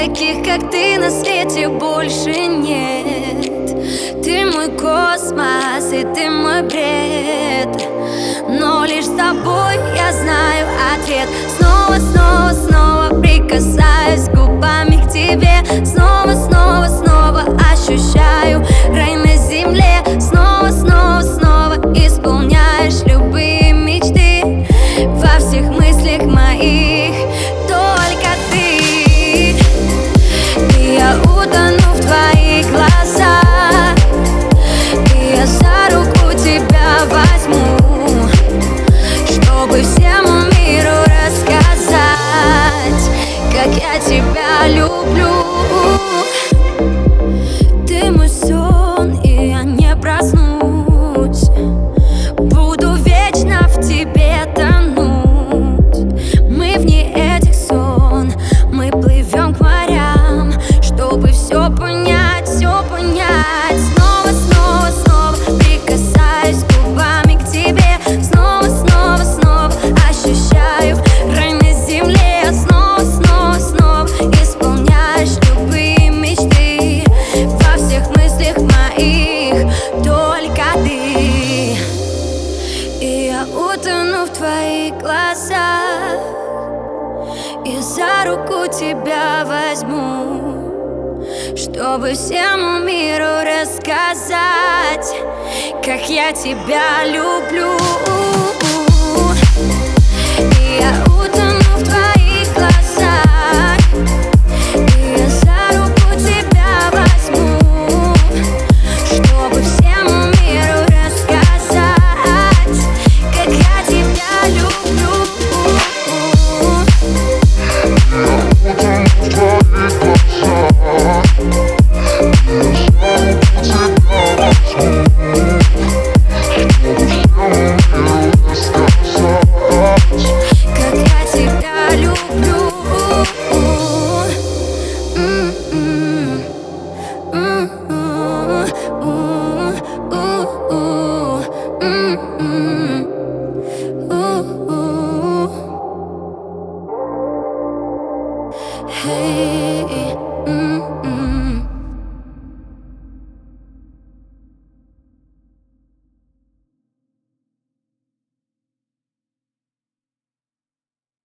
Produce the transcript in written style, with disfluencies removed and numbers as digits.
Таких, как ты, на свете больше нет. Ты мой космос, и ты мой бред. Но лишь с тобой я знаю ответ. Снова, снова, снова прикасаюсь губами к тебе. Снова, снова, снова ощущаю рай на земле. Снова, снова, снова исполняешь любые мечты. Во всех мыслях моих только ты. И я утону в твоих глазах, и я за руку тебя возьму, чтобы всему миру рассказать, как я тебя люблю. Ты мой сон, и я не проснусь. Буду вечно в тебе тонуть. Мы вне этих сон, мы плывем к морям, чтобы все понять, все понять. Снова, снова, снова прикасаюсь губами к тебе. Снова, снова, снова ощущаю рай на земле. Снова, снова, снова исполняешь любые мечты. Во всех мыслях моих только ты. И я утону в твоих глазах, и за руку тебя возьму, чтобы всему миру рассказать, как я тебя люблю. И я утону в твоих глазах, и я за руку тебя возьму, чтобы всему миру рассказать, как я тебя люблю. Hey,